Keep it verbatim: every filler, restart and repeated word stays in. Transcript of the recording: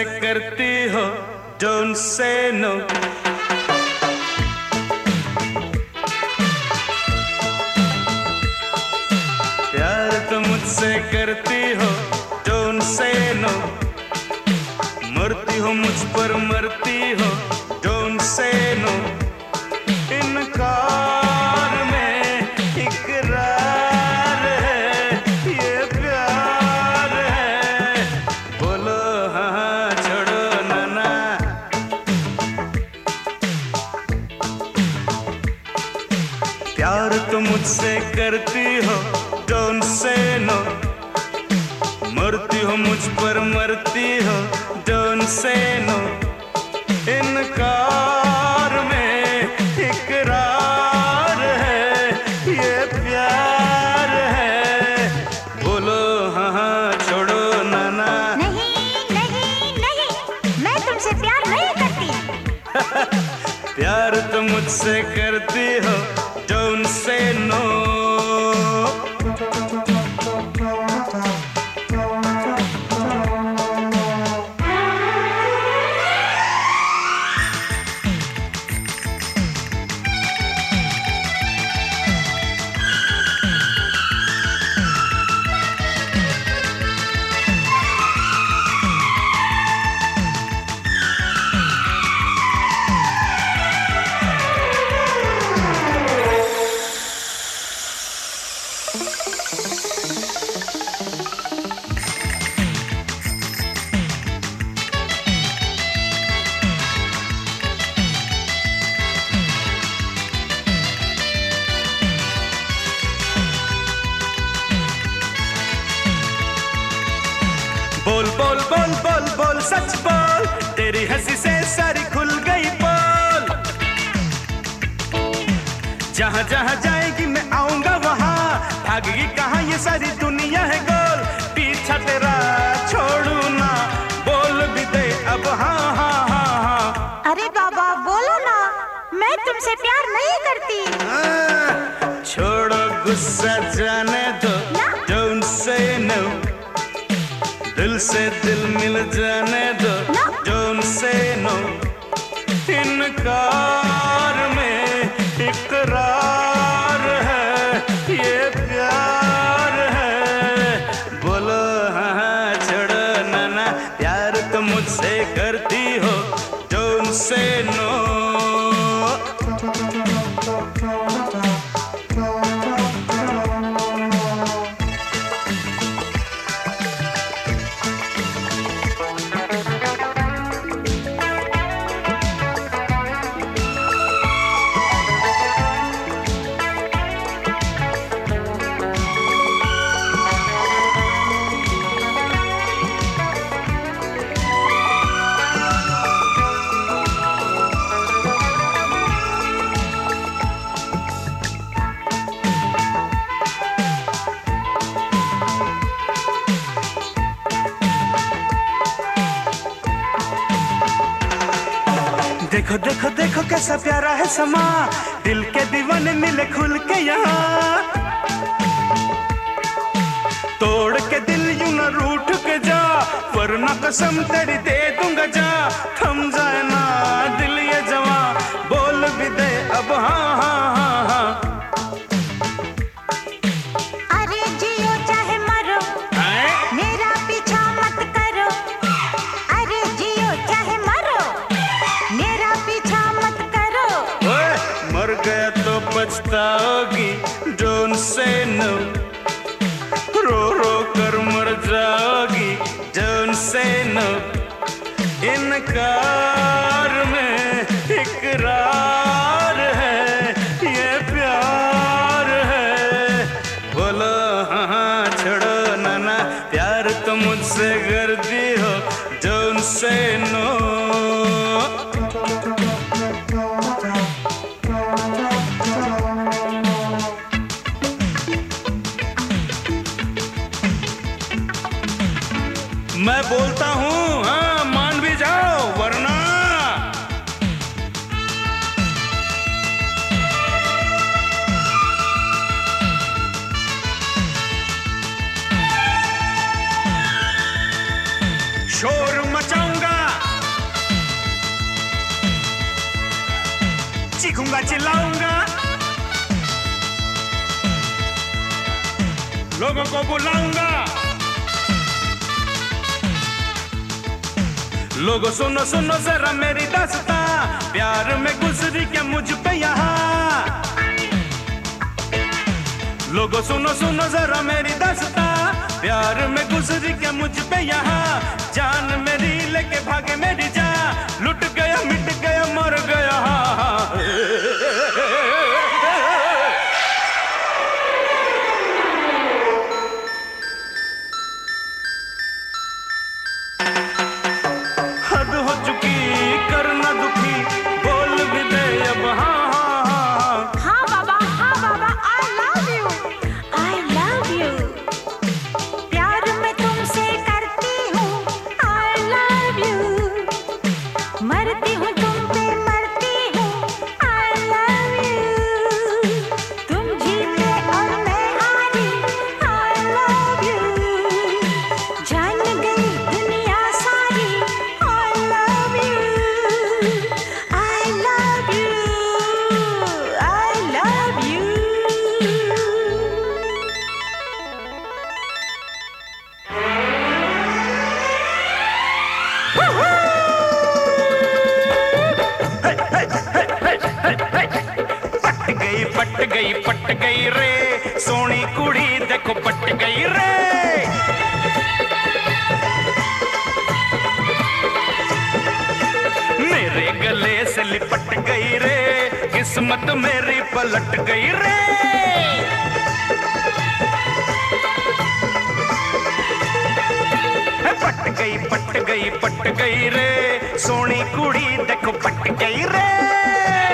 करती हो don't say no. प्यार तो मुझसे करती हो डोंट से नो। मरती हो मुझ पर मरती हो डोंट से नो। इनकार में इकरार है, ये प्यार है। बोलो हाँ छोड़ो ना ना। प्यार तो मुझसे करती हो डोंट से नो। मरती हो मुझ पर मरती हो डोंट से नो। इनकार में इकरार है, ये प्यार है। बोलो हाँ हाँ छोड़ो ना ना। नहीं नहीं नहीं, मैं तुमसे प्यार नहीं करती। प्यार तो मुझसे करती हो डोंट से नो। बोल बोल बोल बोल बोल सच बोल, तेरी हंसी से सारी खुल गई बोल। जहाँ जहाँ जाएगी मैं आऊंगा वहाँ, भागेगी कहाँ ये सारी दुनिया है गोल। पीछा तेरा छोड़ू ना, बोल भी दे अब हाँ हाँ हाँ हाँ। अरे बाबा बोलो ना, मैं तुमसे प्यार नहीं करती। हाँ, छोड़ो गुस्सा जाने दो डोंट से नो। दिल से दिल मिल जाने दो डोंट से नो। इनकार में इकरार है, ये प्यार है। बोलो हाँ हाँ छोड़ो ना ना। प्यार तो मुझसे करती हो डोंट से नो। देखो देखो देखो कैसा प्यारा है समा, दिल के दीवाने मिले खुल के यहाँ। तोड़ के दिल यूं न रूठ के जा, वरना कसम तेरी दे दूंगा जा। थम जाए ना दिल ये जवां, बोल भी दे अब हाँ हाँ हाँ हाँ। अरे जियो चाहे मरो, मेरा पीछा मत करो। अरे जियो चाहे मरो, मेरा पीछा मत करो। ओए, मर गया तो पछताओगी डोंट से नो। रो रो कर मर जाओगी डोंट से नो। इनकार में इकरार है, ये प्यार है। बोलो हाँ हाँ छोड़ो ना ना। प्यार तो मुझसे करती हो डोंट से नो। मैं बोलता हूँ हाँ मान भी जाओ वरना। शोर मचाऊंगा। चीखूंगा चिल्लाऊंगा, लोगों को बुलाऊंगा। लोगों सुनो सुनो जरा मेरी दास्तां, प्यार में गुजरी क्या मुझ पे यहाँ। लोगों सुनो सुनो जरा मेरी दास्तां, प्यार में गुजरी क्या मुझ पे यहाँ। जान मेरी लेके भागे मेरी जान, लुट गया मिट गया मर गया। हद हो चुकी करना दुखी, बोल भी दे अब हाँ हाँ हाँ। हाँ बाबा हाँ बाबा, I love you, I love you। प्यार मैं तुमसे करती हूँ, I love you। मरती हूँ तुम पे मरती हूँ, I love you। तुम जीते और मैं हारी, I love you। जान गई दुनिया सारी, I love you, I love you, I love you। पट गई पट गई पट गई रे, सोनी कुड़ी देखो पट गई रे। मेरे गले से लिपट गई रे, किस्मत मेरी पलट गई रे। पट गई पट गई पट गई रे, सोनी कुड़ी देखो पट गई रे।